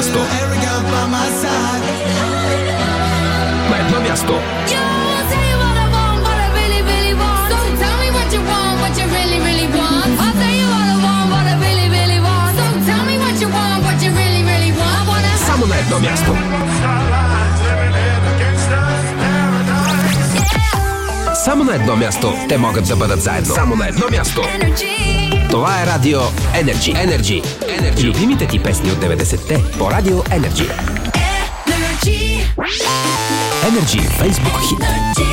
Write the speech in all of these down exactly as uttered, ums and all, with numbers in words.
място. На едно място. Само на едно място. Само на едно място те могат да бъдат заедно. Само на едно място. Това е Радио Energy. Energy. Energy. Любимите ти песни от деветдесетте по Радио Energy. Energy Facebook хит.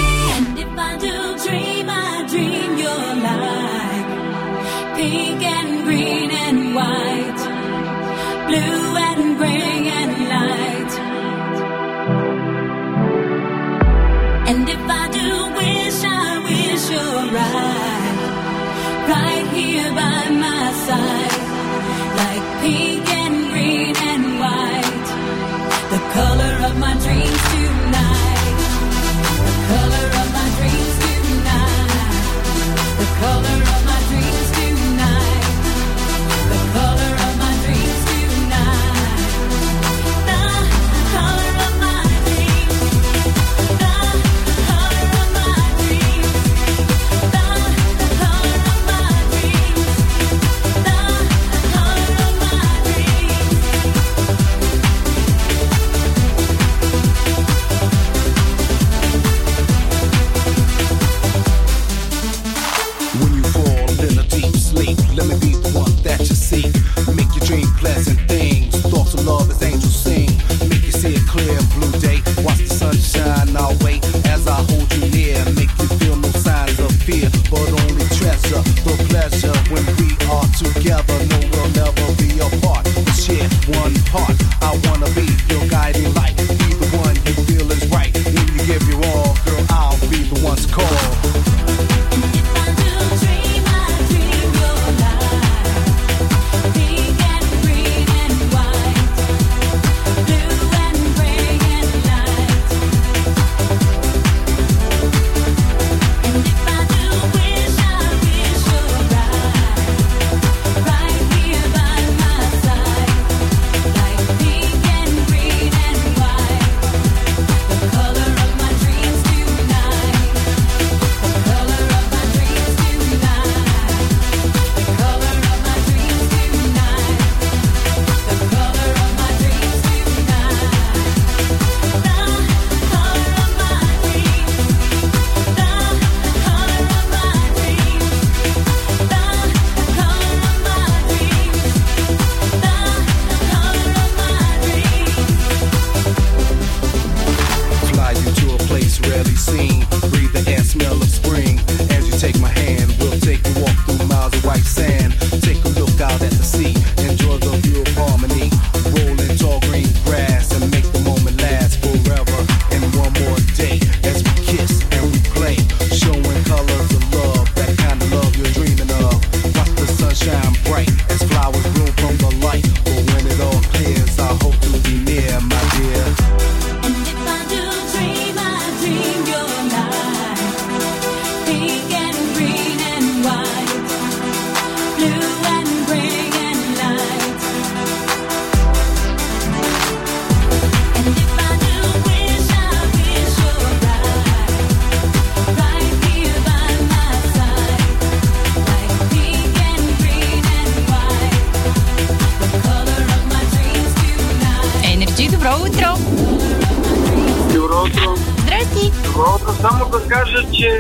Pink and green and white, blue and gray and light. And if I do wish, I wish you're right, right here by my side, like pink and green and white, the color of my dreams tonight, the color of my dreams tonight, the color of my dreams tonight, the color of my dreams tonight, the color of my dreams, the color of my dreams, the color of my dreams, the color of my dreams. When you fall in a deep sleep, let me be the one that you seek. Make your dream pleasant things. Thoughts of love as angels sing. Make you see a clear blue day. Watch the sun shine our way as I hold you near. Make you feel no signs of fear, but only treasure the pleasure when we are together. No, we'll never be apart. We share one heart. I wanna be your guiding light. Be the one you feel is right. When you give your all, girl, I'll be the one to call. Само да кажа, че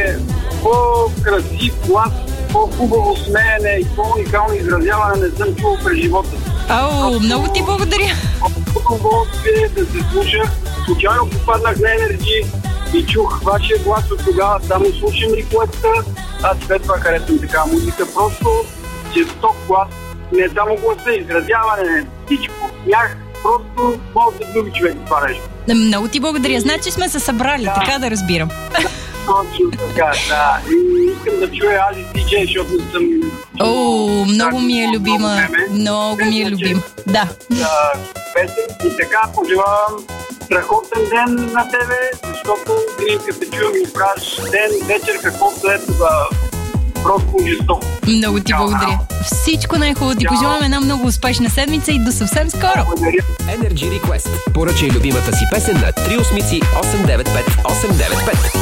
по-красив глас, по-хубаво смеене и по-уникално изразяване не съм чувал през живота си. Ау, много ти благодаря. Удоволствие да се слуша. Случайно попаднах на Energy и чух вашия глас от тогава. Само слушам рекламата. Аз след това харесвам така музика. Просто честок глас. Не само гласа, изразяване, всичко. Смях. Просто може да влюби човек в това нещо. Много ти благодаря. Значи сме се събрали, да. Така да разбирам. Точно така, да. И искам да чуя Ази Ти Джей, защото не съм... О, много ми е любима. Много ми е любим. Да. Да, песен. И така пожелавам страхотен ден на тебе, защото винаги като те чувам и правиш ден, вечер, каквото е това просто жестоко. Много ти благодаря. Всичко най-хубаво ти пожелавам, една много успешна седмица и до съвсем скоро. Energy Request. Поръчай любимата си песен на три осмици осем девет пет осем девет пет.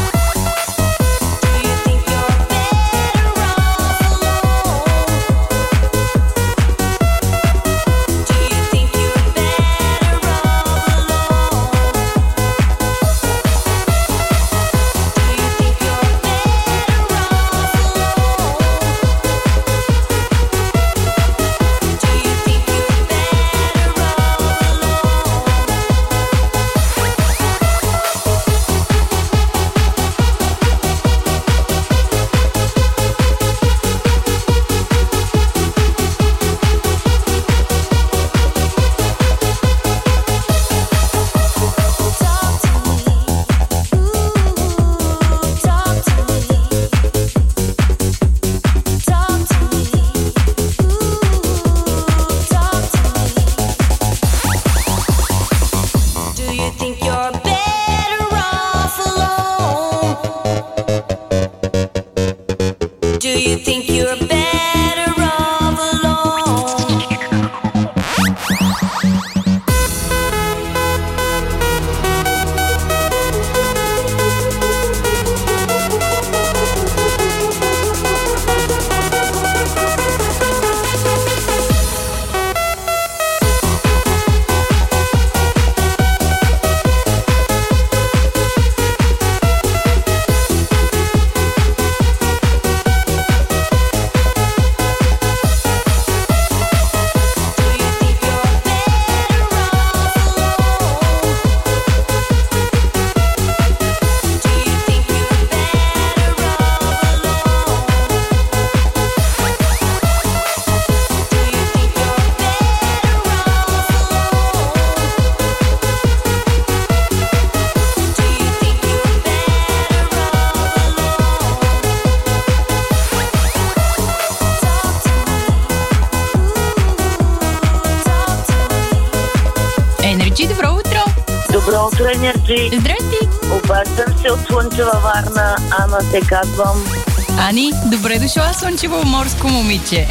Енерджи. Здрасти! Обаждам се от Слънчева Варна. Ана се казвам. Ани, добре дошла, слънчево морско момиче.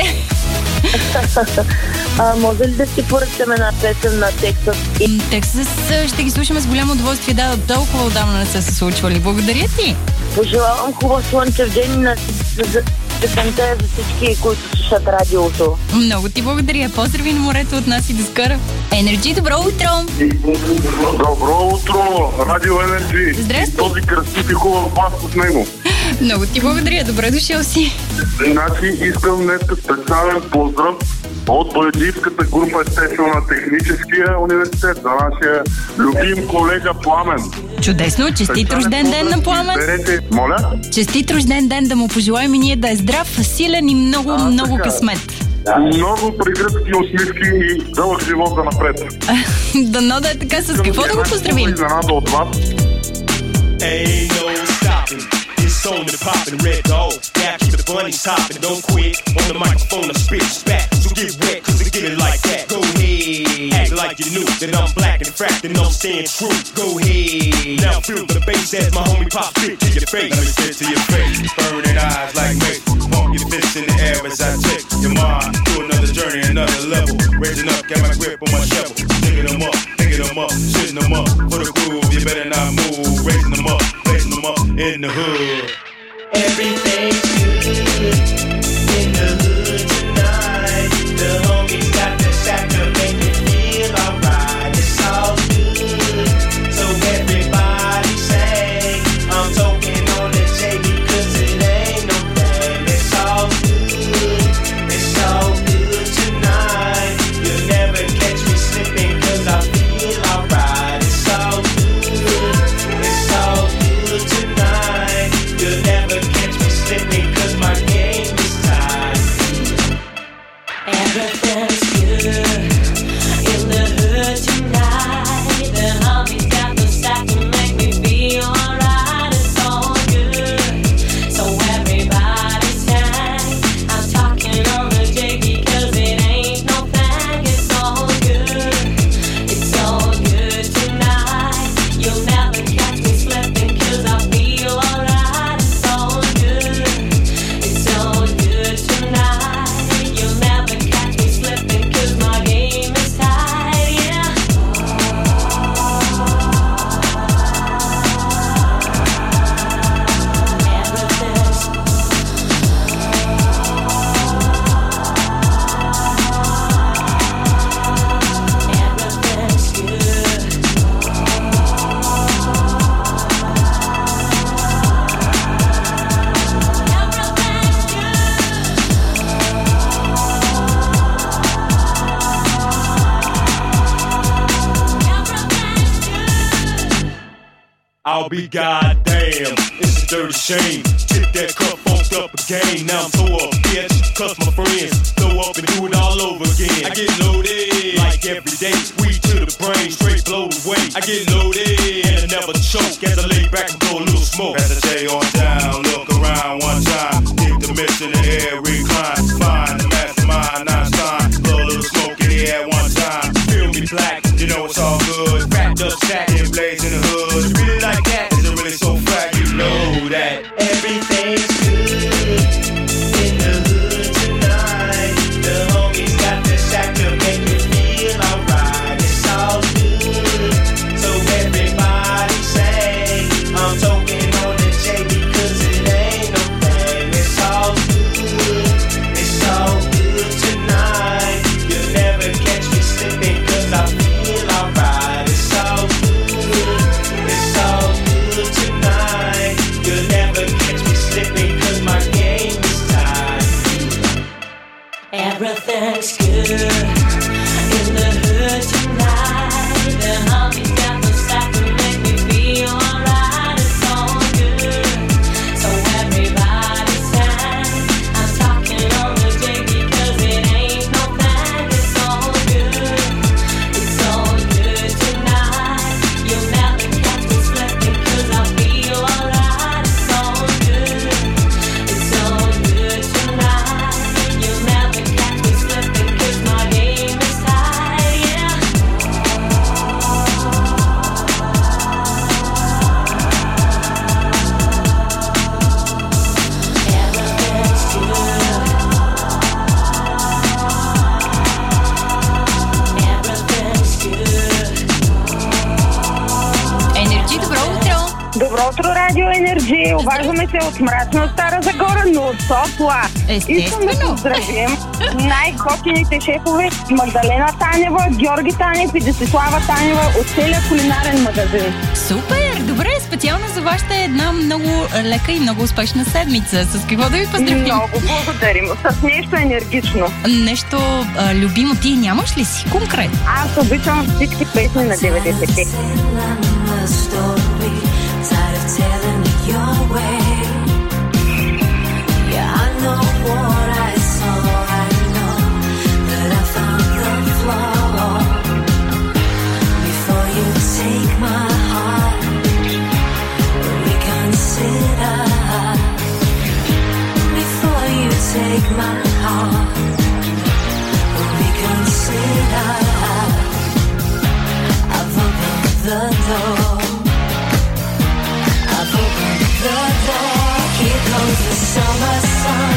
А, може ли да си поръчам една песен на Тексас? Тексас ще ги слушаме с голямо удоволствие. Да, толкова отдавна не са се случвали. Благодаря ти! Пожелавам хубав слънчев ден на песента за всички, които слушат радиото. Много ти благодаря. Поздрави на морето от нас и до скоро. Енерджи, добро утро! Добро утро, Радио Енерджи. Здрасти! Този красив и хубав глас от него. Много ти благодаря. Добре дошъл си. Значи искам днес специален поздрав от Бояджийската група, естествено на Техническия университет, за нашия любим колега Пламен. Чудесно! Честит рожден ден на Пламен! Берете, моля? Честит рожден ден, да му пожелаем и ние да е здрав, силен и много, а, много така късмет. Много пригръдки усмивки и дълъг живот за напред. Дано да е така. С какво да го поздравим? Изненада от вас. It's on and poppin', red dog. Yeah, keep the bunnies hoppin', don't quit. On the microphone, I spit spat. So get wet, cause I get it like that. Go ahead, act like you knew that I'm black and fracked and I'm staying true. Go ahead, now feel the bass as my homie pop spit to your face. Let me spit to your face, burning eyes like me. Pump your fists in the air as I take your mind to another journey, another level. Raising up, got my grip on my shovel. Digging them up, picking them up, shitting them up. For the groove, you better not move. Raising them up, raising them up in the hood. Everything's good in the hood tonight. The homies got the shack to make me feel alright. It's all good, so everybody sing. I'm talking on the J because it ain't no thing. It's all good, it's all good tonight. You'll never catch me slipping cause I feel alright. It's all good, it's all good tonight. You'll never catch me slipping cause my game is tied. Everything's good in the hood tonight. The homies got the stack to make me feel alright. It's all good, so everybody sing. I'm talking on the J because it ain't no thing. It's all good, it's all good tonight. You'll never catch me slipping cause I feel alright. It's all good, it's all I'll be goddamn. It's a dirty shame. Tip that cup, funked up again. Now I'm so up, bitch. Cause my friends throw up and do it all over again. I get loaded like every day. Weed to the brain, straight blow away. I get loaded and I never choke as I lay back and blow a little smoke. As I stay on down, look around one time. Keep the mist in the air, recline. Find the mastermind, Einstein. Blow a little smoke in the air one time. Feel me black, you know it's all good. Wrapped up, stacked and blaze in the hood. You really like that? Is it really so fat? You know that everything's good in the hood tonight. The homies got the sack to make me feel alright. It's all good, so everybody say I'm talking on the J because it ain't no thing. It's all good, it's all good tonight. You'll never catch me slipping cause I feel alright. It's all good, it's all good tonight. You'll never catch me slipping cause my game is tight. Everything's good in the hood tonight. The homies got the sack to make me feel alright. It's all good, so everybody stand. I'm talking on the J because it ain't no thing. It's all good, it's all good tonight. You'll never catch me slipping cause I feel alright. It's all good, it's all good tonight. You'll never catch me slipping cause my game is tight, yeah. Everything's good. Everything's good. Енерджи, добро утро! Добро утро, Радио Енерджи. Обаждаме се от мрачна Стара Загора, но от Сопла. Естествено. Искам да поздравим най-готините шефове Магдалена Танева, Георги Танев и Десислава Танева от целия кулинарен магазин. Супер! Добре, специално за вас ще е една много лека и много успешна седмица. С какво да ви поздравим? Много благодарим. С нещо енергично. Нещо а, любимо ти нямаш ли си конкретно? Аз обичам всички песни на деветдесетте. Take my heart, reconsider. I've opened the door. I've opened the door. Here goes the summer sun.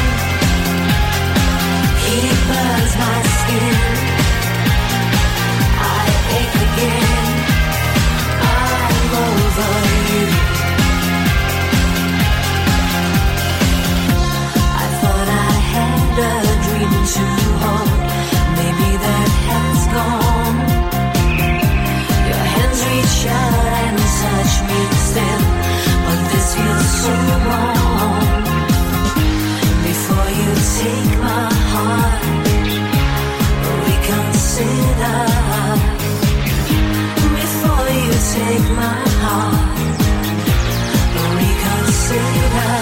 He burns my skin. I ache again. I'm over you. A dream to hold, maybe that has gone. Your hands reach out and touch me still, but this feels so wrong. Before you take my heart, reconsider. Before you take my heart, reconsider.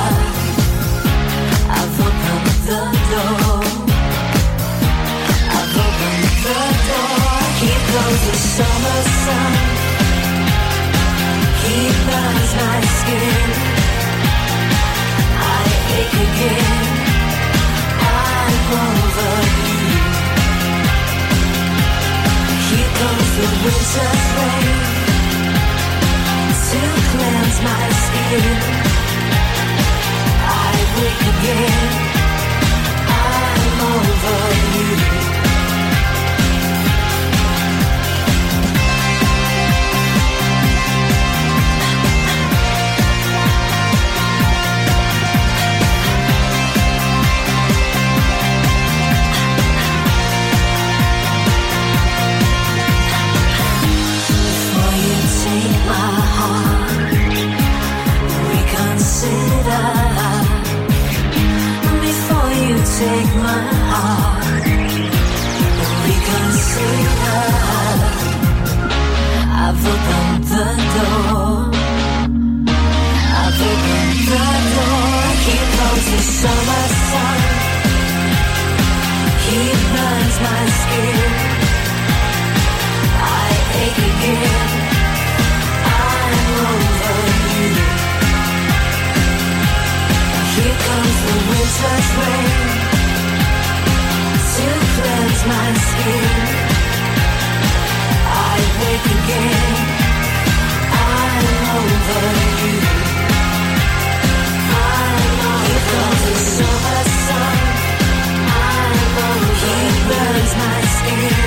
I've opened the door. I've opened the door. Here goes the summer sun. He burns my skin. I ache again. I'm over you. Here goes the winter's rain to cleanse my skin. I wake again. I'm over you. Before you take my heart, reconsider. burns my skin. I ache again. I'm over you. Here comes the winter's rain to cleanse my skin. I wake again. I'm over you. I'm over. Here comes the summer sun. I'm over. He burns my skin.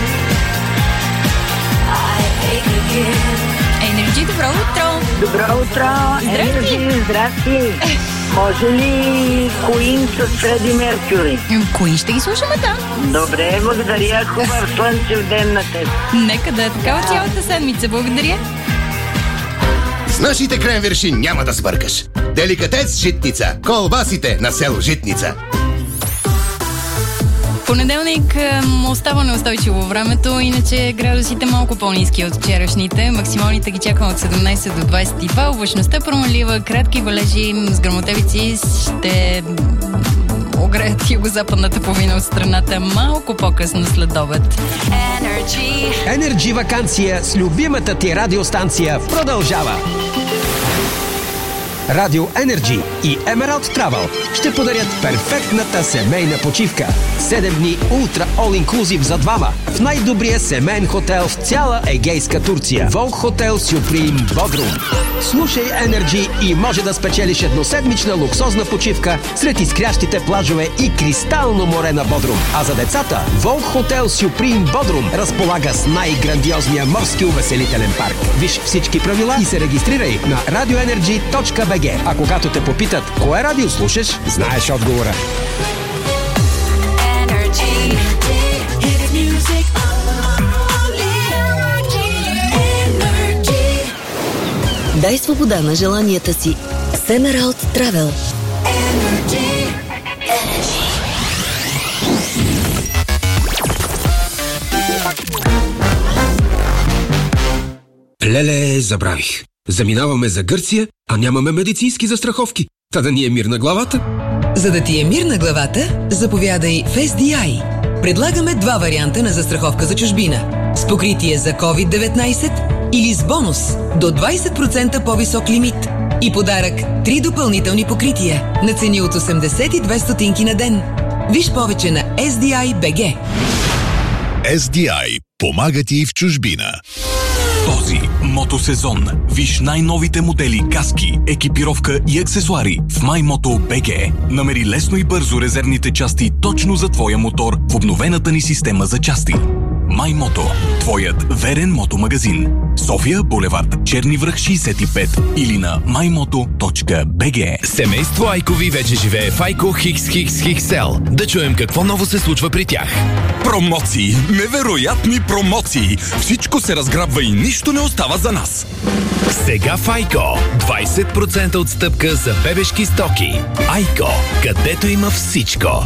I ache again. Енерджи, добро утро! Добро утро! Здрасти! Енерджи, здрасти! Може ли Queen с Фреди Меркюри? Кои ще ги слушаме там? Добре, благодаря. Хубав слънчев ден на теб. Нека да е такава цялата седмица. Благодаря. С нашите кренвирши няма да сбъркаш. Деликатес Житница. Колбасите на село Житница. Понеделник м, остава неустойчиво времето, иначе градусите малко по-ниски от вчерашните. Максималните ги чакаме от седемнайсет до двайсет и два. Облачността промалива, кратки валежи с гръмотевици ще огреят югозападната половина от страната малко по-късно след обед. Energy. Енерджи вакансия с любимата ти радиостанция продължава. Радио Енерджи и Emerald Travel ще подарят перфектната семейна почивка. седем дни ултра all inclusive за двама в най-добрия семейен хотел в цяла Егейска Турция. Волк Хотел Сюприм Бодрум. Слушай Енерджи и може да спечелиш едноседмична луксозна почивка сред изкрящите плажове и кристално море на Бодрум. А за децата Волк Хотел Сюприм Бодрум разполага с най-грандиозния морски увеселителен парк. Виж всички правила и се регистрирай на радиоенерджи точка би джи. А когато те попитат кое радио слушаш, знаеш отговора. Energy. Hit music only. Energy. Дай свобода на желанията си с Emerald Travel. Energy. Леле, забравих. Заминаваме за Гърция, а нямаме медицински застраховки. Та да ни е мир на главата. За да ти е мир на главата, заповядай в Ес Ди Ай. Предлагаме два варианта на застраховка за чужбина. С покритие за ковид деветнайсет или с бонус до двайсет процента по-висок лимит. И подарък три допълнителни покрития на цени от осемдесет и две стотинки на ден. Виж повече на Ес Ди Ай точка Би Джи. Ес Ди Ай помага ти в чужбина. Този мотосезон виж най-новите модели каски, екипировка и аксесуари в MyMoto точка Би Джи. Намери лесно и бързо резервните части точно за твоя мотор в обновената ни система за части. MyMoto, твоят верен мотомагазин. София, булевард Черни връх шейсет и пет или на май мото точка би джи. Семейство Айкови вече живее в Айко Хикс Хикс Хиксел. Да чуем какво ново се случва при тях. Промоции! Невероятни промоции! Всичко се разграбва и нищо не остава за нас. Сега в Айко двайсет процента отстъпка за бебешки стоки. Айко, където има всичко.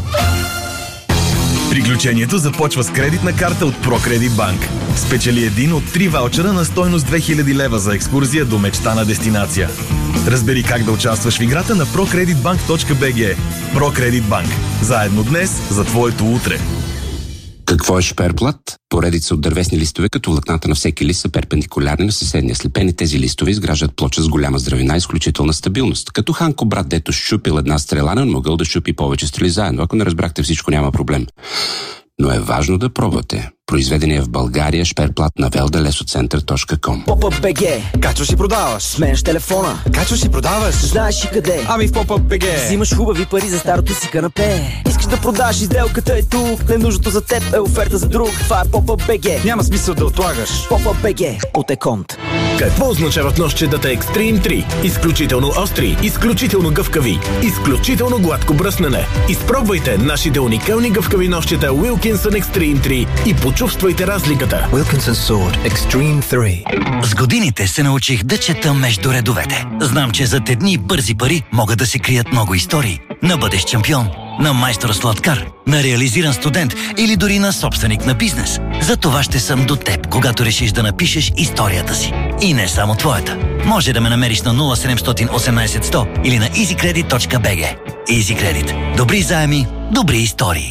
Приключението започва с кредитна карта от ProCredit Bank. Спечели един от три ваучера на стойност две хиляди лева за екскурзия до мечтана дестинация. Разбери как да участваш в играта на про кредит банк точка би джи. ProCredit Bank. Заедно днес за твоето утре. Какво е шперплат? Поредица от дървесни листове, като влакната на всеки лист са перпендикулярни на съседния. Слепени тези листове изграждат плоча с голяма здравина и изключителна стабилност. Като Ханко брат, дето щупил една стрела, не могъл да щупи повече стрели заедно. Ако не разбрахте всичко, няма проблем. Но е важно да пробвате. Произведение в България, шперплат на велда лесоцентър точка ком. Pop-up би джи. Качваш и продаваш. Сменяш телефона. Качваш и продаваш. Знаеш и къде. Ами в Pop-up би джи. Взимаш хубави пари за старото си канапе. Искаш да продаш, изделката е тук. Ненужното за теб е оферта за друг. Това е Pop-up би джи. Няма смисъл да отлагаш. Pop-up би джи от Еконт. Какво означават нощчетата Extreme три? Изключително остри, изключително гъвкави, изключително гладко бръснене. Изпробвайте нашите уникални гъвкави нощчета Wilkinson Extreme три и почувствайте разликата. Wilkinson Sword Extreme три. С годините се научих да чета между редовете. Знам, че зад едни бързи пари могат да се крият много истории. На бъдещ шампион, на майстор сладкар, на реализиран студент или дори на собственик на бизнес. За това ще съм до теб, когато решиш да напишеш историята си. И не само твоята. Може да ме намериш на нула седем едно осем сто или на easy credit точка би джи. Easy Credit. Добри заеми, добри истории.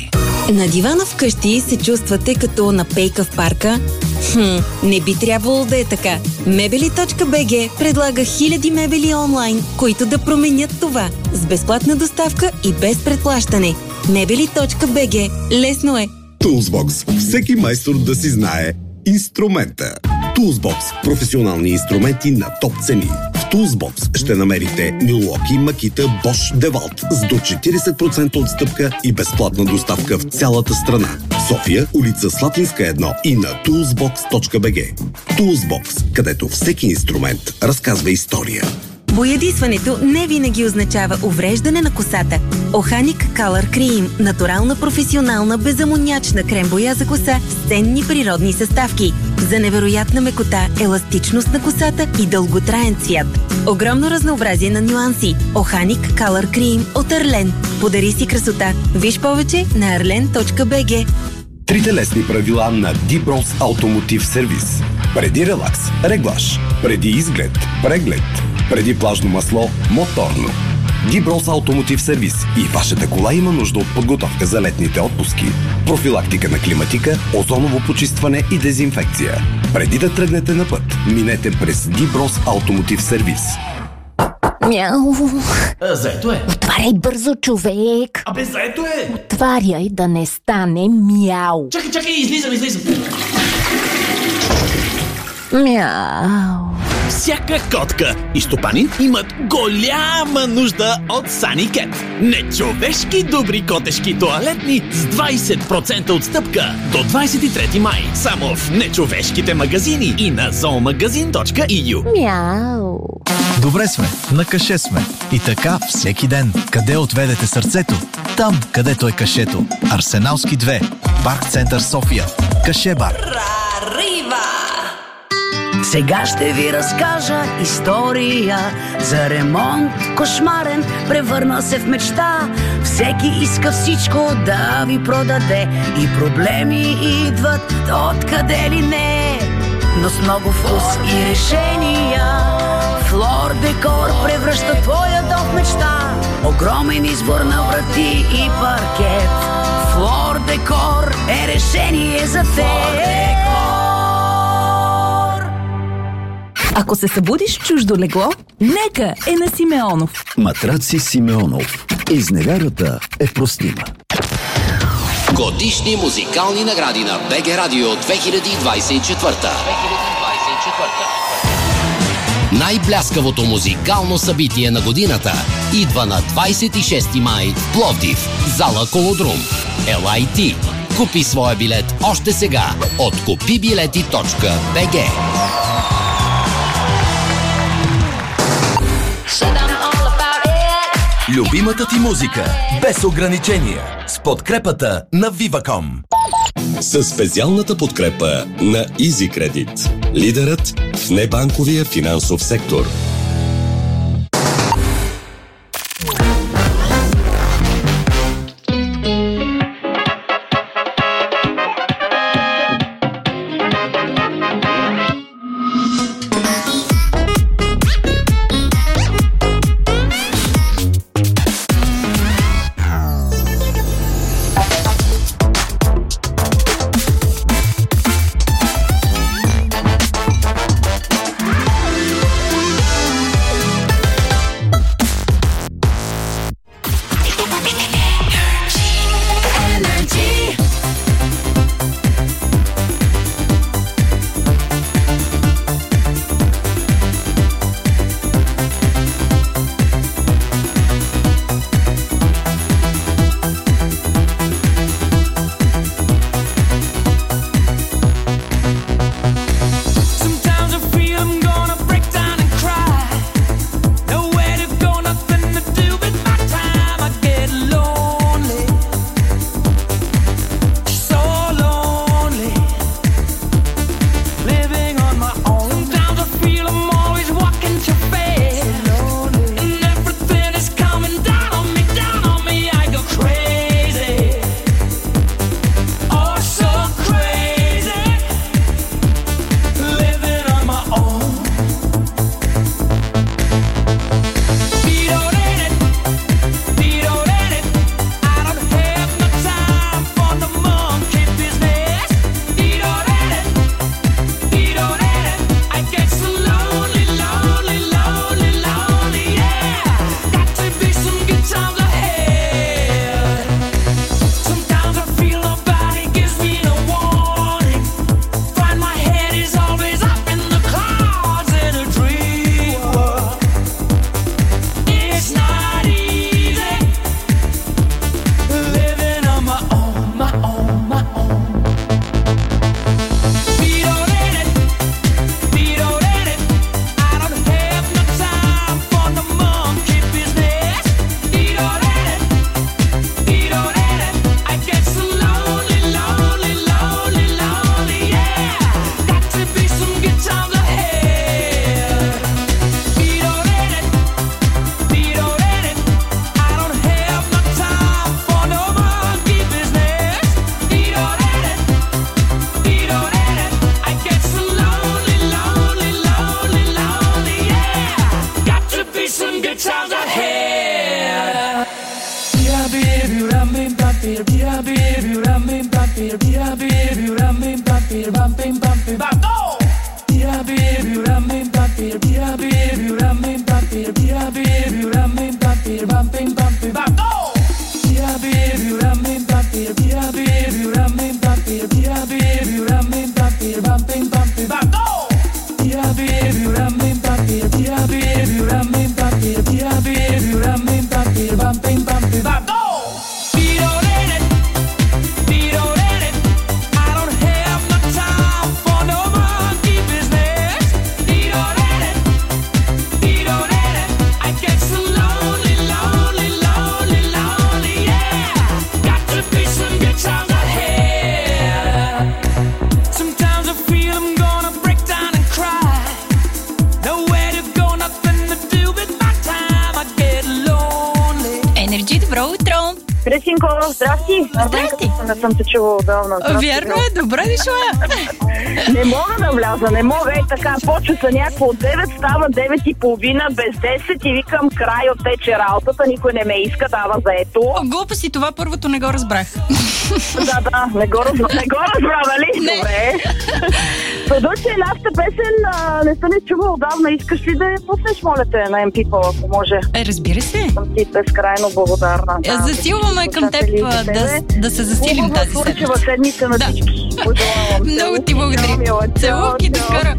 На дивана вкъщи се чувствате като на пейка в парка? Хм, не би трябвало да е така. Мебели точка би джи предлага хиляди мебели онлайн, които да променят това. С безплатна доставка и без предплащане. Мебели точка би джи. Лесно е. Toolsbox. Всеки майстор да си знае инструмента. Toolsbox. Професионални инструменти на топ цени. В Toolsbox ще намерите Milwaukee, Makita, Bosch, DeWalt с до четирийсет процента отстъпка и безплатна доставка в цялата страна. София, улица Слатинска едно и на toolsbox точка би джи. Toolsbox, където всеки инструмент разказва история. Боядисването не винаги означава увреждане на косата. Оханик Color Cream – натурална, професионална, безамонячна крем-боя за коса с ценни природни съставки. За невероятна мекота, еластичност на косата и дълготраен цвят. Огромно разнообразие на нюанси. Оханик Color Cream от Арлен. Подари си красота. Виж повече на арлен точка би джи. Трите лесни правила на Dibros Automotive Service. Преди релакс – реглаж. Преди изглед – преглед. Преди плажно масло – моторно. Dibros Automotive Service и вашата кола има нужда от подготовка за летните отпуски. Профилактика на климатика, озоново почистване и дезинфекция. Преди да тръгнете на път, минете през Dibros Automotive Service. Мяу. А, заето е. Отваряй бързо, човек. Абе, заето е. Отваряй да не стане мяу. Чакай, чакай, излизам, излизам. Мяу. Всяка котка и стопанин имат голяма нужда от Саникет. Нечовешки добри котешки тоалетни с двайсет процента отстъпка до двайсет и трети май. Само в нечовешките магазини и на зоомагазин точка и ю. Мяу. Добре сме, на каше сме. И така всеки ден. Къде отведете сърцето? Там, където е кашето. Арсеналски две. Парк център София. Каше бар. Сега ще ви разкажа история за ремонт кошмарен, превърна се в мечта. Всеки иска всичко да ви продаде и проблеми идват откъде ли не. Но с много вкус и решения Флор Декор превръща твоя дом в мечта. Огромен избор на врати и паркет. Флор Декор е решение за теб. Ако се събудиш в чуждо легло, нека е на Симеонов. Матраци Симеонов. Изневярата е простима. Годишни музикални награди на БГ Радио две хиляди двайсет и четвърта. Най-бляскавото музикално събитие на годината идва на двайсет и шести май в Пловдив, зала Колодрум. Ел Ай Ти. Купи своя билет още сега от купи билети точка би джи. Любимата ти музика без ограничения с подкрепата на Viva.com. Със специалната подкрепа на Easy Credit, лидерът в небанковия финансов сектор. Кресинко, здрасти! Здрасти! Не съм те чувала отдавна. Вярно е, добре дошла! Не мога да вляза, не мога. Ей така, почва са някакво от девет, става девет и половина, без десет и викам край от тече работата, никой не ме иска, дава заето. Глупости, това първото не го разбрах. Да, да, не го разбра, не го разбра, нали? Не. Добре. Съдът, че нашата песен а, не съм я чувала отдавна. Искаш ли да я пуснеш, моля те, на Ем People, ако може? Е, разбира се. Съм ти безкрайно благодарна. Да, засилваме към теб да, да се засилим Хубава тази седмица. седмица на да. всички. Пожелавам. Много ти благодаря. Целувки, до скоро.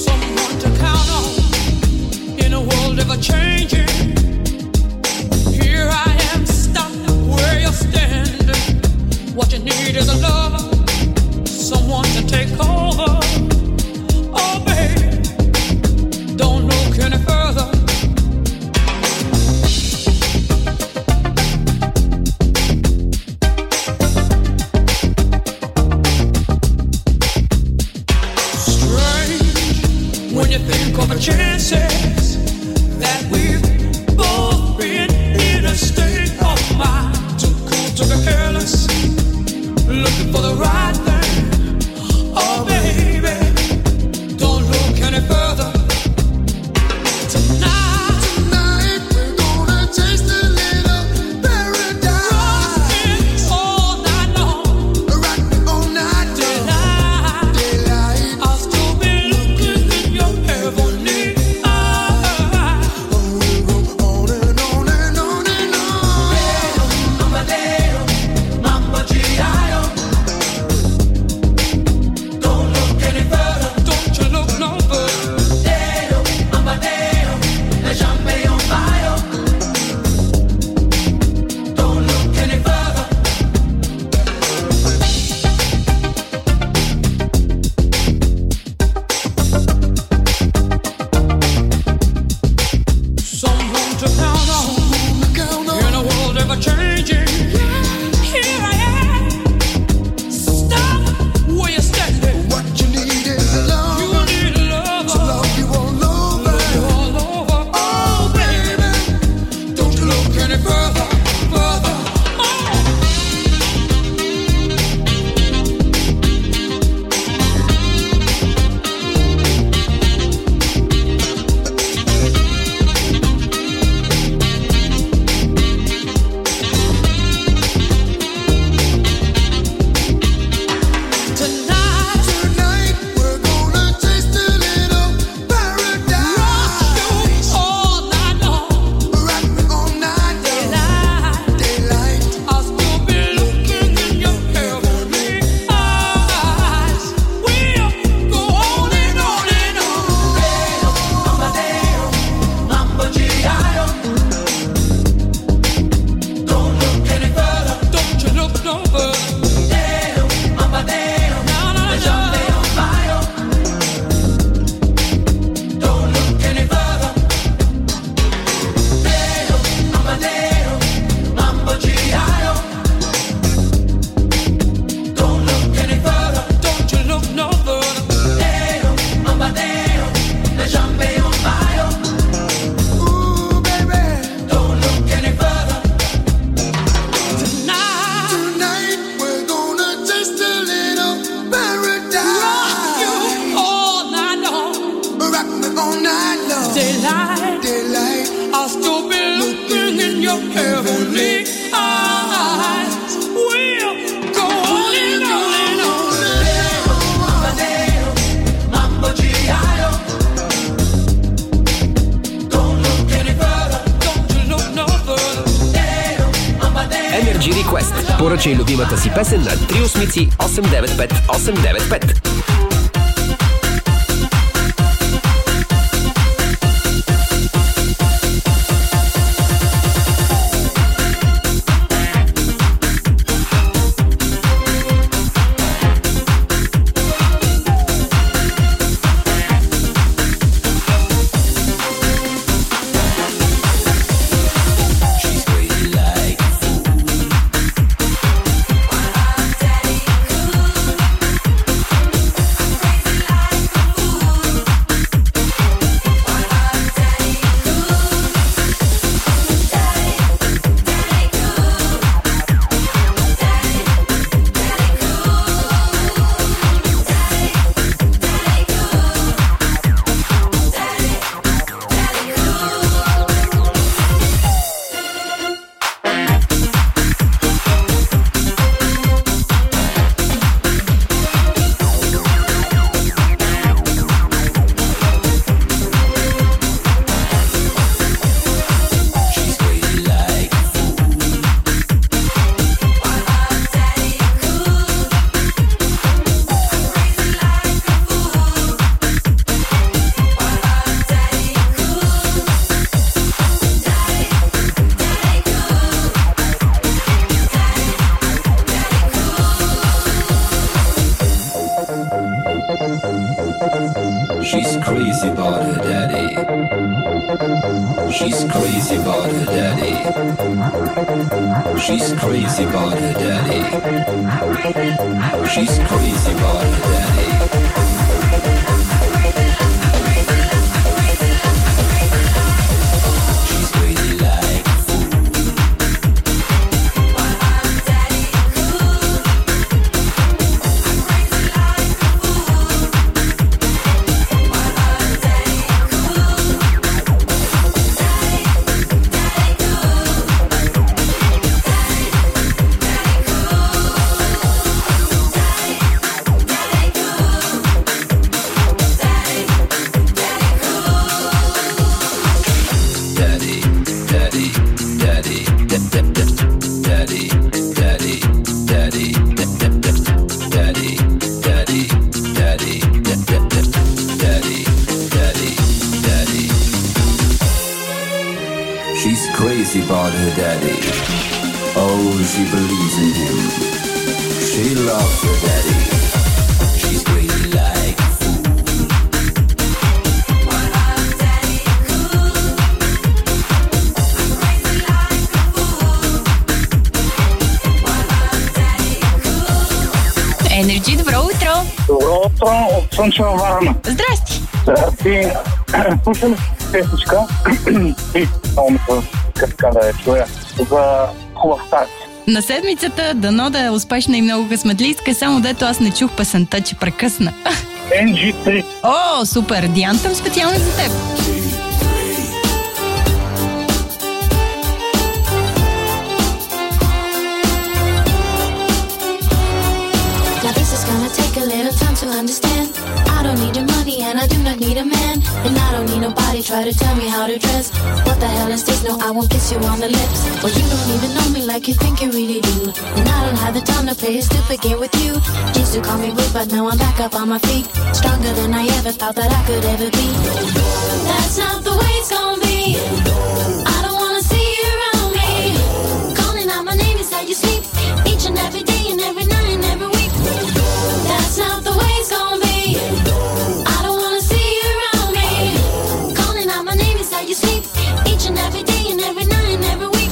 What you need is a lover, someone to take over. Oh, baby, don't look any further. Strange when you think of the chances that we've both been in a state of mind. Too cool to be careless, looking for the right thing. Oh, baby, don't look any further. Tonight, tonight we're gonna taste a little paradise. Rockin' all night long, rockin' all night daylight, daylight. I'll still be looking in your heavenly eyes. Поръчай любимата си песен на три осмици осем девет пет осем девет пет. She's crazy about her daddy. She's crazy about her daddy. She's crazy about her daddy. She's crazy about her daddy. She's crazy like a fool. About her daddy. Oh, she believes in him. She loves her daddy. She's crazy like a fool. Енерджи, добро утро! Добро утро от Слънчева Варна. Здрасти! Здрасти! Слушам песничка и много ми се така да я чуя за хубав старт. На седмицата дано да е успешна и много късметлийска, само дето аз не чух песента, че прекъсна. Ен Джи три. О, супер! Диантъм специално за теб. To understand, I don't need your money and I do not need a man, and I don't need nobody try to tell me how to dress. What the hell is this? No, I won't kiss you on the lips. Well, you don't even know me like you think you really do, and I don't have the time to play a stupid game with you. Used to call me weak, but now I'm back up on my feet, stronger than I ever thought that I could ever be. That's not the way it's gonna be. I don't wanna see you around me. Calling out my name inside your sleep, each and every day and every night and every week. That's not the way it's gonna be. I don't wanna see you around me. Calling out my name inside your sleep, each and every day and every night and every week.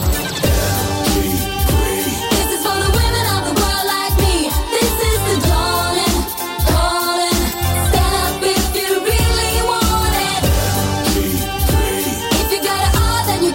This is for the women of the world like me. This is the calling, calling. Stand up if you really want it. If you got it all, then you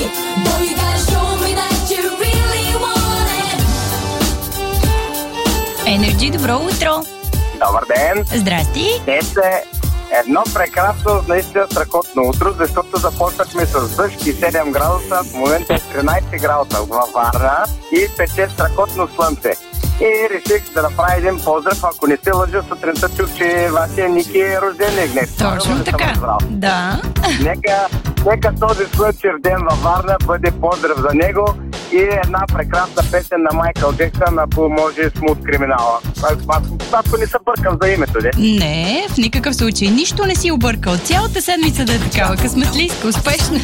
Boy, you gotta show me that you really want it. Енерджи, добро утро! Добър ден! Здрасти! Днес е едно прекрасно, наистина страхотно утро, защото започнахме с дъжд и седем градуса, в момента е тринайсет градуса във Варна и пече страхотно слънце. И реших да направя един поздрав, ако не се лъжа, сутринта чух, че вашия Ники е рожден днес. Точно така, да. Нека, нека този слънчев ден във Варна бъде поздрав за него и една прекрасна песен на Майкъл Джексън, ако може Смут Криминала. Ако не се бъркам за името, не? Не, в никакъв случай. Нищо не си объркал. Цялата седмица да е такава късметлийска, успешна.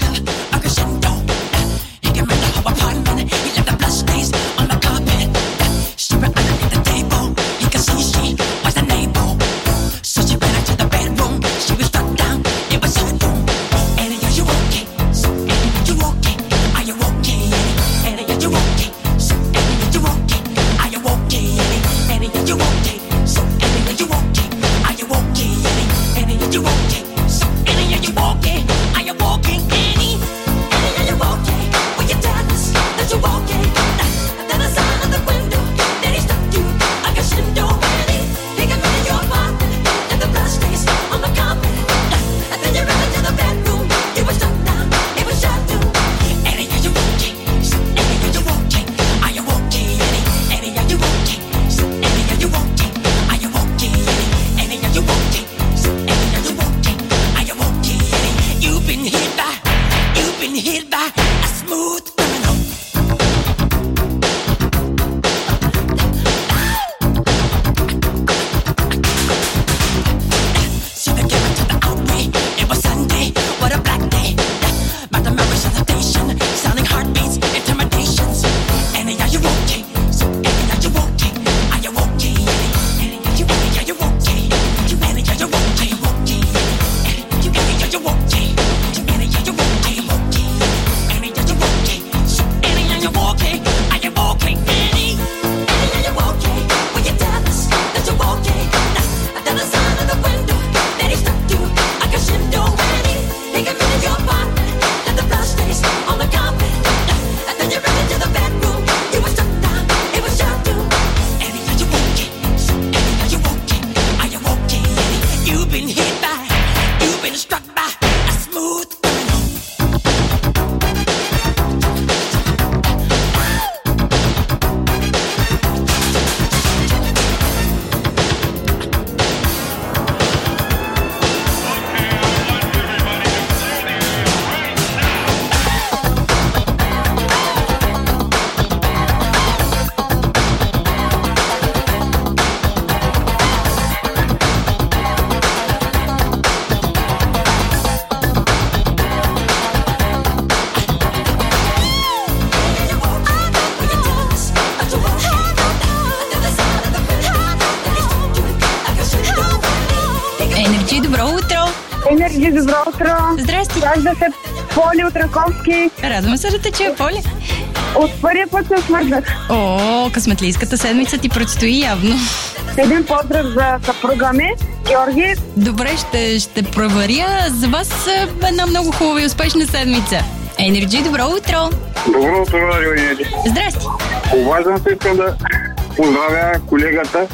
Енерджи, добро утро! Енерджи, добро утро! Здрасти! Ражда се Поли от Раковски. Радвам се да те чуя, Поли. От първия път се свързах. О, късметлийската седмица ти предстои явно. Един поздрав за съпруга ми, Георги. Добре, ще, ще проверя. За вас една много хубава и успешна седмица. Енерджи, добро утро! Добро утро, Радио Енерджи. Здрасти! Обаждам се, искам да поздравя колегата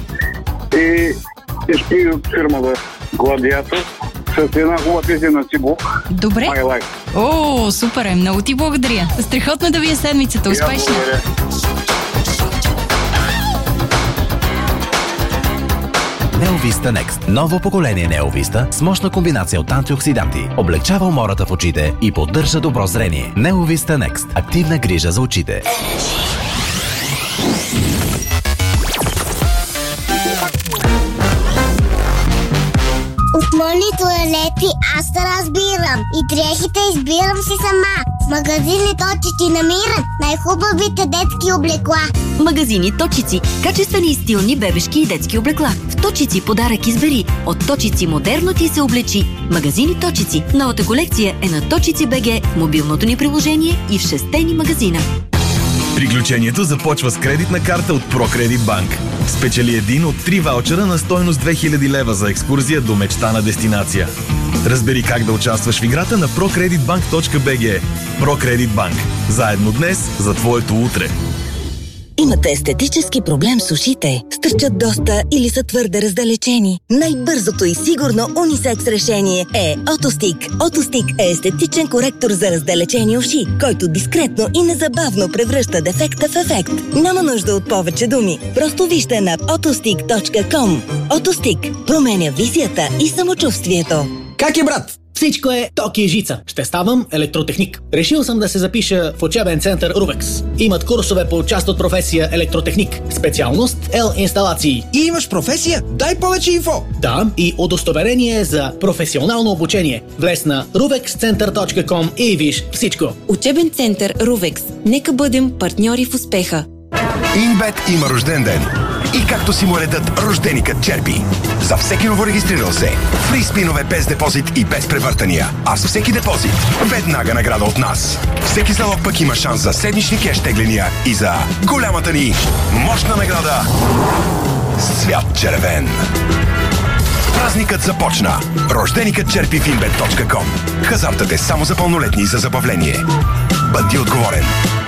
и всички от фирмата Гладиатор с една хубава песен на Цибук. Добре. My Life. О, супер е, много ти благодаря. Страхотно да ви е седмицата, успешна. Неовиста Next. Ново поколение Неовиста с мощна комбинация от антиоксиданти. Облегчава умората в очите и поддържа добро зрение. Неовиста Next. Активна грижа за очите. Основни тоалети аз да разбирам и дрехите избирам си сама. В магазини Точици намирам най-хубавите детски облекла. Магазини Точици. Качествени и стилни бебешки и детски облекла. В Точици подарък избери. От Точици модерно ти се облечи. Магазини Точици. Новата колекция е на Точици БГ, мобилното ни приложение и в шестте ни магазина. Приключението започва с кредитна карта от ProCredit Bank. Спечели един от три ваучера на стойност две хиляди лева за екскурзия до мечтана дестинация. Разбери как да участваш в играта на про кредит банк точка би джи. ProCredit Bank. Заедно днес за твоето утре. Имате естетически проблем с ушите? Стърчат доста или са твърде раздалечени? Най-бързото и сигурно унисекс решение е Отостик. Отостик е естетичен коректор за раздалечени уши, който дискретно и незабавно превръща дефекта в ефект. Няма нужда от повече думи. Просто вижте на отостик точка ком. Отостик променя визията и самочувствието. Как е, брат? Всичко е токи и жица. Ще ставам електротехник. Решил съм да се запиша в учебен център Рувекс. Имат курсове по част от професия електротехник. Специалност L-инсталации. И имаш професия? Дай повече инфо! Да, и удостоверение за професионално обучение. Влез на рувекс център точка ком и виж всичко. Учебен център Рувекс. Нека бъдем партньори в успеха. Инбет има рожден ден. И както си му редът, рожденикът черпи. За всеки новорегистрирал се, фри спинове без депозит и без превъртания. А с всеки депозит, веднага награда от нас. Всеки залог пък има шанс за седмични кеш тегления и за голямата ни мощна награда Свят червен. Празникът започна. Рожденикът черпи в инбет точка ком. Хазартът е само за пълнолетни и за забавление. Бъди отговорен.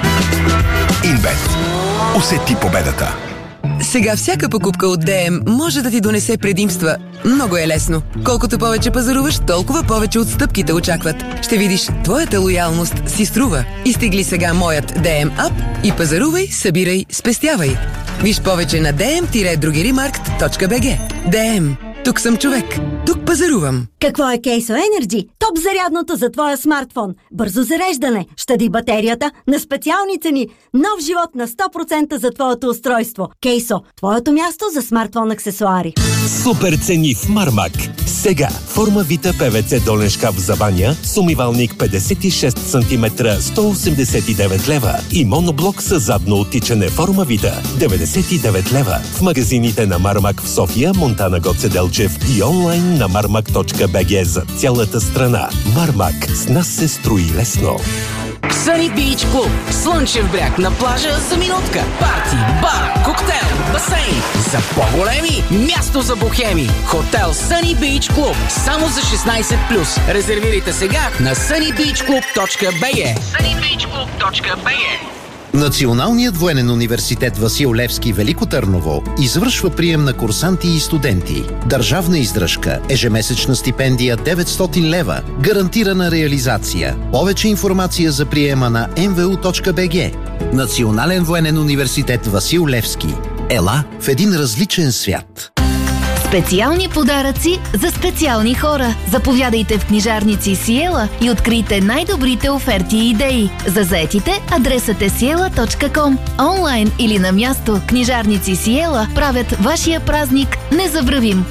Инбет. Усети победата. Сега всяка покупка от ди ем може да ти донесе предимства. Много е лесно. Колкото повече пазаруваш, толкова повече отстъпките очакват. Ще видиш, твоята лоялност си струва. Изтегли сега моят ди ем ап и пазарувай, събирай, спестявай. Виж повече на ди ем другеримаркт точка би джи. ди ем. Тук съм човек. Тук пазарувам. Какво е Кейсо Енерджи? Топ зарядното за твоя смартфон. Бързо зареждане, щади батерията, на специални цени. Нов живот на сто процента за твоето устройство. Кейсо, твоето място за смартфон аксесуари. Супер цени в Мармак. Сега форма Вита пе ви си долен шкаф за баня с умивалник петдесет и шест сантиметра сто осемдесет и девет лева и моноблок с задно оттичане форма Вита деветдесет и девет лева. В магазините на Мармак в София, Монтана, Гоце Делчев и онлайн на мармак точка би джи за цялата страна. Мармак. С нас се строи лесно. Съни Бич Клуб. Слънчев бряг на плажа за минутка. Парти, бар, коктейл, басейн. За по-големи място за бухеми. Хотел Съни Бич Клуб. Само за шестнайсет плюс. Резервирайте сега на съни бич клуб точка би джи. съни бич клуб точка би джи. Националният военен университет Васил Левски Велико Търново извършва прием на курсанти и студенти. Държавна издръжка, ежемесечна стипендия деветстотин лева, гарантирана реализация. Повече информация за приема на ем ви ю точка би джи. Национален военен университет Васил Левски. Ела в един различен свят. Специални подаръци за специални хора. Заповядайте в книжарници Сиела и открийте най-добрите оферти и идеи. За заетите адресът е сиела точка ком. Онлайн или на място книжарници Сиела правят вашия празник незабравим.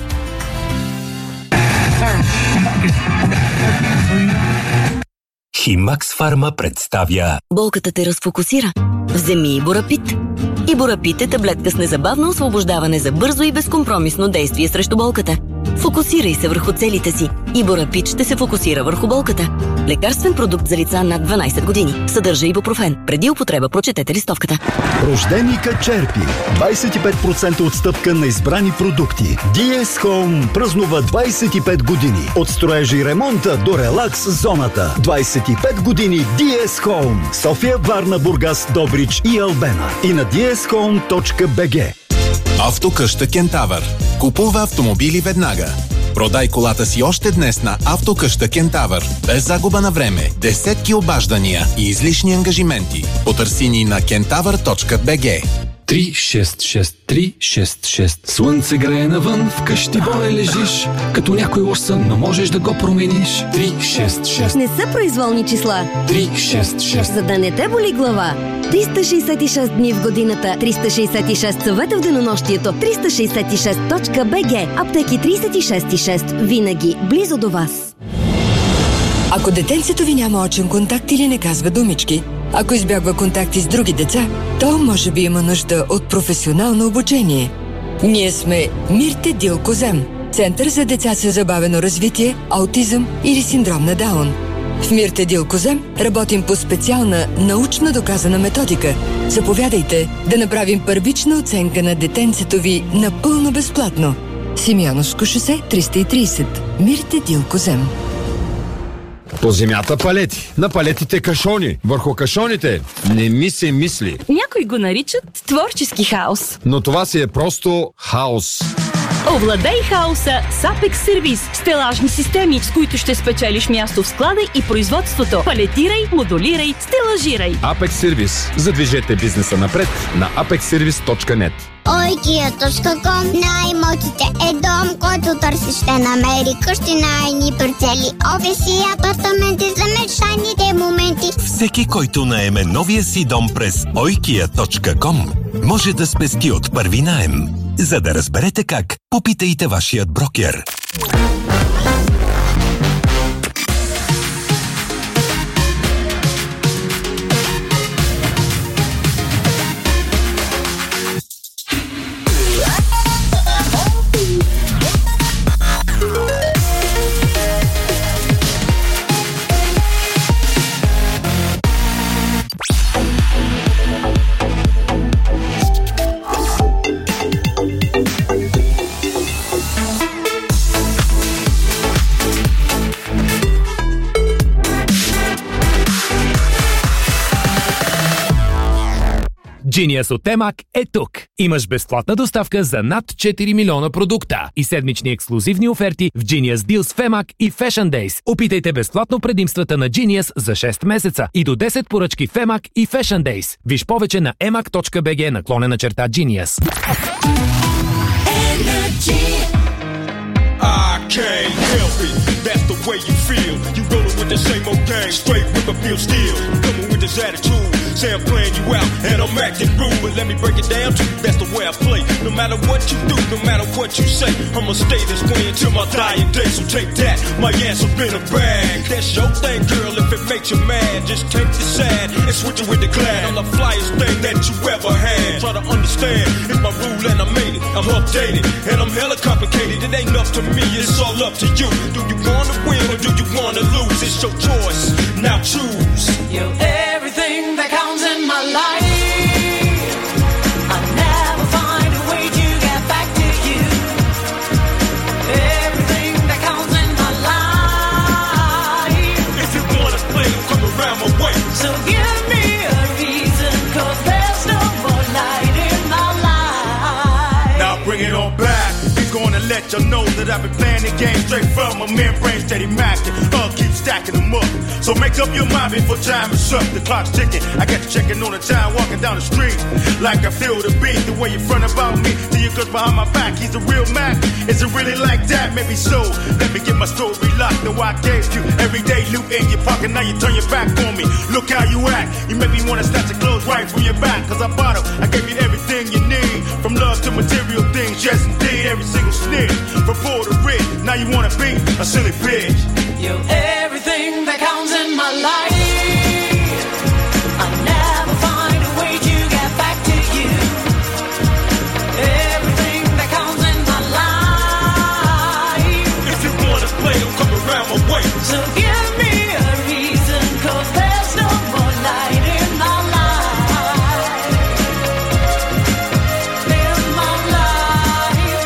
Химакс Фарма представя... Болката те разфокусира. Вземи Иборапит. Иборапит е таблетка с незабавно освобождаване за бързо и безкомпромисно действие срещу болката. Фокусирай се върху целите си. Иборапит ще се фокусира върху болката. Лекарствен продукт за лица над дванайсет години. Съдържа ибупрофен. Преди употреба прочетете листовката. Рожденикът черпи. двайсет и пет процента отстъпка на избрани продукти. ди ес Home празнува двайсет и пет години. От строежа и ремонта до релакс зоната. двайсет и пет години ди ес Home. София, Варна, Бургас, Добрич и Албена. И на ди ес хоум точка би джи. Автокъща Кентавър. Купува автомобили веднага. Продай колата си още днес на Автокъща Кентавър. Без загуба на време, десетки обаждания и излишни ангажименти. Потърси ни на кентавър точка би джи. три шест шест три шест шест. Слънце грее навън, вкъщи боле лежиш, като някой лош сън, но можеш да го промениш. три шест шест. Не са произволни числа. три шест шест. За да не те боли глава. триста шейсет и шест дни в годината, триста шейсет и шест съвета в денонощието, триста шейсет и шест точка би джи. Аптеки трийсет и шест и шест. Винаги близо до вас. Ако детенцето ви няма очен контакт или не казва думички, ако избягва контакти с други деца, то може би има нужда от професионално обучение. Ние сме Мирте Дилкозем, Център за деца с забавено развитие, аутизъм или синдром на Даун. В Миртедил Козем работим по специална научно доказана методика. Заповядайте да направим първична оценка на детенцето ви напълно безплатно. Симеоновско шосе триста и трийсет. Миртедил Козем. По земята палети, на палетите кашони, върху кашоните не ми се мисли. Някои го наричат творчески хаос. Но това си е просто хаос. Овладей хаоса с Apex Service. Стелажни системи, с които ще спечелиш място в склада и производството. Палетирай, модулирай, стелажирай. Apex Service. Задвижете бизнеса напред на апекс сервис точка нет. Ойкия точка ком. Най-имотите е дом, който търсиш ще намери. Къщи, найни, парцели, офиси, апартаменти за мечтаните моменти. Всеки, който наеме новия си дом през ойкия точка ком, може да спести от първи наем. За да разберете как, попитайте вашият брокер. Genius от Темак е тук. Имаш безплатна доставка за над четири милиона продукта и седмични ексклузивни оферти в Genius Deals в Емак и Fashion Days. Опитайте безплатно предимствата на Genius за шест месеца и до десет поръчки в Емак и Fashion Days. Виж повече на емак точка би джи наклонена черта Genius. I can't help it, that's the way you feel. You rollin' with the same old gang, straight with a feel steel. Coming with this attitude, say I'm playing you out and I'm acting rude. But let me break it down to you, that's the way I play. No matter what you do, no matter what you say, I'ma stay this way until my dying day. So take that, my answer been a bag. That's your thing, girl, if it makes you mad. Just take the sad and switch it with the glad. I'm the flyest thing that you ever had. Try to understand, it's my rule and I made it. I'm updated and I'm hella complicated. It ain't up to me, it's all up to you. Do you wanna win or do you wanna lose? It's your choice, now choose. You're everything that counts in my life. I never find a way to get back to you. Everything that counts in my life. If you wanna play, come around my way. So give me a reason, cause there's no more light in my life. Now bring it on back. Gonna let you know that I've been playing the game straight from my membrane, steady macking. I'll keep stacking them up. So make up your mind before time is up. The clock's ticking. I got you checking on the time, walking down the street. Like I feel the beat, the way you front about me. To your girls behind my back, he's a real Mac. Is it really like that? Maybe so. Let me get my story locked. Though I gave you everyday loot in your pocket. Now you turn your back on me. Look how you act. You make me wanna snatch your clothes right from your back. Cause I bought them. I gave you everything you need. From love to material things. Yes, indeed. Every single snitch. From poor to rich. Now you wanna be a silly bitch. You're everything that counts in my life. I'll never find a way to get back to you. Everything that counts in my life. If you wanna play, don't come around my way. So give me a reason, cause there's no more light in my life. In my life.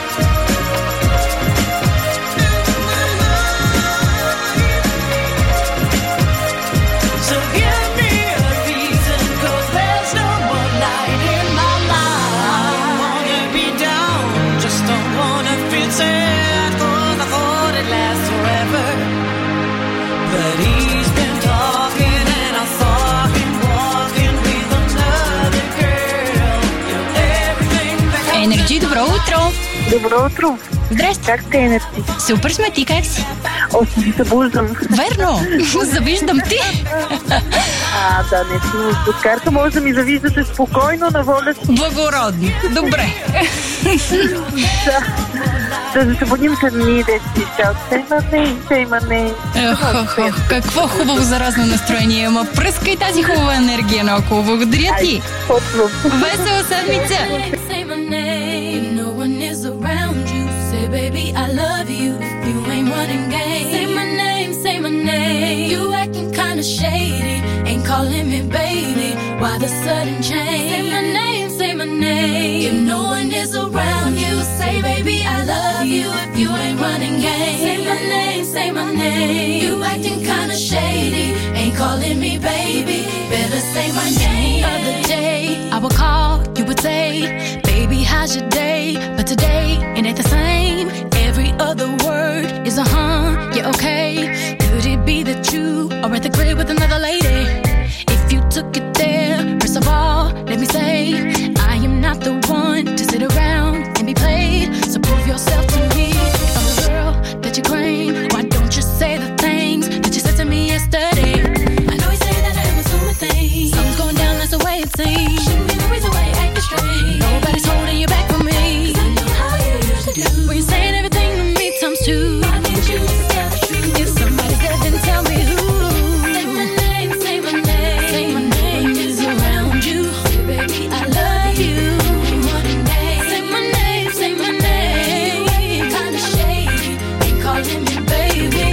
So give me a reason, cause there's no more light in my life. I wanna be down, just don't wanna feel sad, cause I thought it lasts forever. But he's been talking and I saw him walking with another girl. You're everything that Енерджи, добро утро! Добро утро! Здрасти! Как сте, Енерджи? Супер сме, ти как си? О, се събуждам. Верно! Завиждам ти! А, да, не съм подкарка, може да ми завиждате спокойно на воля си. Благородно! Добре! Да. Да се събудим след дни, да си изчал. Сеймане, сеймане. Ох, ох, какво хубаво заразно настроение има. Пръскай тази хубава енергия наоколо. Благодаря ти! Весела седмица! Say, baby, I love you. You ain't running game. Say my name, say my name. You acting shady. Ain't calling me baby. Why the sudden change? Say my name, say my name. If no one is around you, say baby I love you. If you ain't running game, say my name, say my name. You acting kinda shady. Ain't calling me baby. Better say my name. The other day I would call, you would say, baby how's your day? But today it ain't the same. Every other word is a huh, yeah okay. Could it be that you are at the crib with another lady? If you took it there, first of all, let me say, I am not the one to sit around and be played. So prove yourself to me. If I'm the girl that you claim, why don't you say the things that you said to me yesterday? I know you say that I'm assuming things. Something's going down, that's the way it seems. Shouldn't be the reason why you acting strange. Nobody's holding you back from me. 'Cause I know how you usually do. When you're saying everything to me times two. Why can't you just tell the truth? If somebody's dead, then tell me who. Say my name, say my name. Say my name is around you. Say baby I love you. Say my name, say my name. Kinda shady. Ain't calling me baby.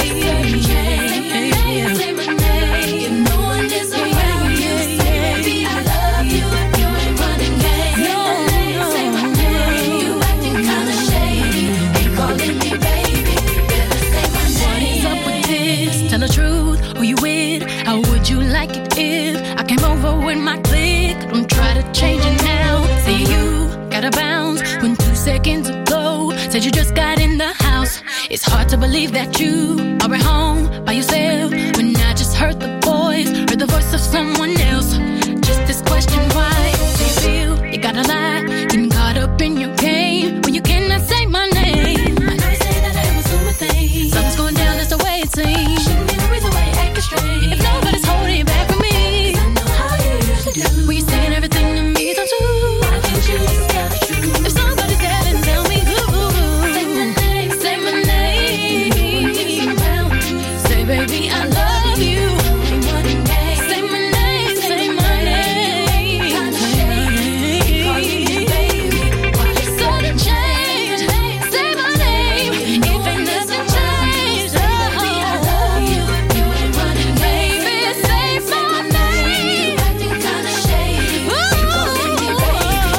Say my name. If no one is around you, say baby I love you. If you ain't running game, say my name. You acting kinda shady. Ain't calling me baby. Better say my name. What is up with this? Tell the truth. Who you with? How would you like it if I came over with my clique? Don't try to change it now. See you gotta bounce when two seconds ago said you just got in the house. It's hard to believe that you are at home by yourself when I just heard the voice, heard the voice of someone else. Just this question, why do you feel you gotta lie? Getting caught up in your game when you cannot say my name. I know you say that I'm assuming things. Something's going down, that's the way it seems. Shouldn't be the reason why you acting strange. If nobody's holding you back from me, 'cause I know how you usually do. When you're saying everything to me times two. Why can't you just tell the truth? If somebody's dead, then tell me who. Say my name, say my name. Say baby I love you. Say my name, say my name. Kinda shady. Calling me baby. Why you sudden change? Say my name. If ain't nothing changed, baby I love you. You ain't running, baby. Say my name. Acting kinda shady. Calling me baby.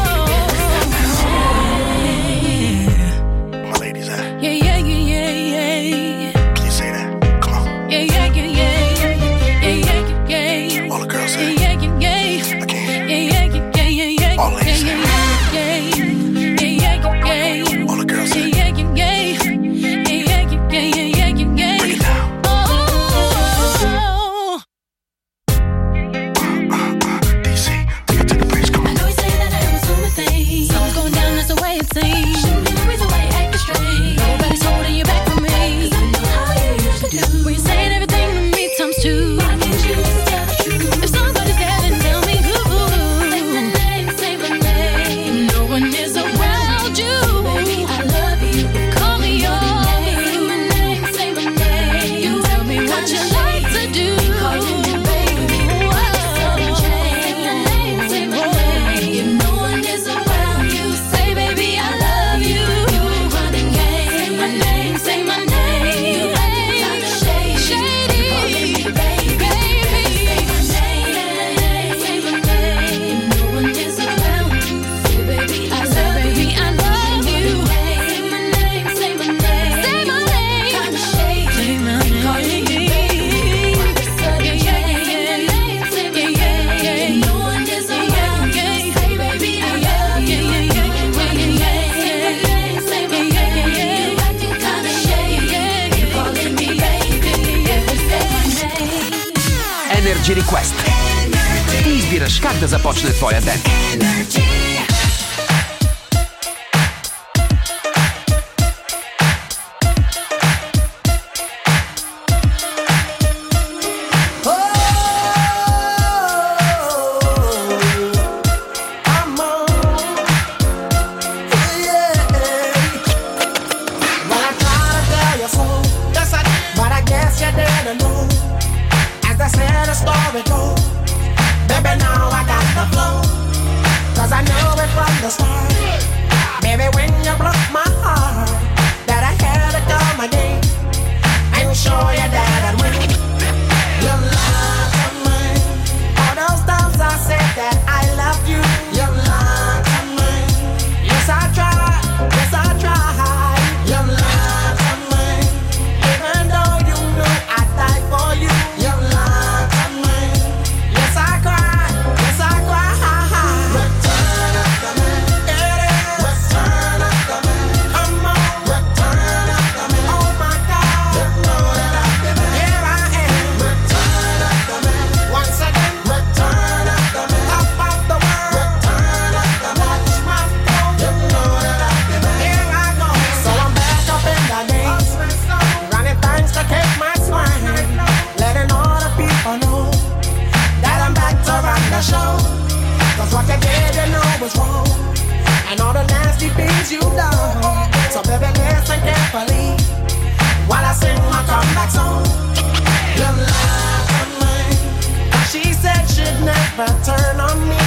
My ladies at? Yeah, yeah, yeah, yeah, yeah. Can you say that? Come on. Yeah, yeah, yeah, yeah, yeah, yeah, yeah, yeah. All the girls say yeah, yeah, yeah, yeah. I can't. Yeah, yeah, yeah, yeah, yeah. All ladies say yeah, yeah, yeah, yeah, yeah. All the girls say yeah, yeah, yeah, yeah, yeah, yeah, yeah, yeah, yeah. Break it down. Oh, oh, oh, D C, take it to the base. Come I on. know you say that I'm assuming things. Something's going down, that's the way it seems. Shouldn't be the reason why you acting strange. Nobody's holding you back from me. 'Cause I know how you usually do. When you're saying everything to me times two. Why can't you just tell the truth? If somebody's dead, then tell me who. Say my name, say my name. No one is around you. Baby, I love you. Call me on. Say my name, say my name. You tell me what you like to do. Calling me baby. Sudden change. Say my name, say my name. If no one is around you, say baby I love you. You ain't running game. Say my name, say my name. You acting kinda shady. Calling me baby. Say my name, say my name. If no one is around you, say baby I love you. I love you. Say my name, say my name. Say my name. Kinda shady. Say my name. Calling me baby. Sudden change. Say my name, say my name. If no one is around you, say baby I love you. You ain't running game. Say my name, say my name. You acting kinda shady. Calling me baby. Say my name. Energy Request. Ти избираш как да започне твоя ден. Well, I tried to tell you so, but I guess you didn't know. As they said, the story goes. Baby, now I got the flow. 'Cause I know it from the start. Baby, when you broke my heart, that I had to come again and show you that I'd win. Your life it never turn on me.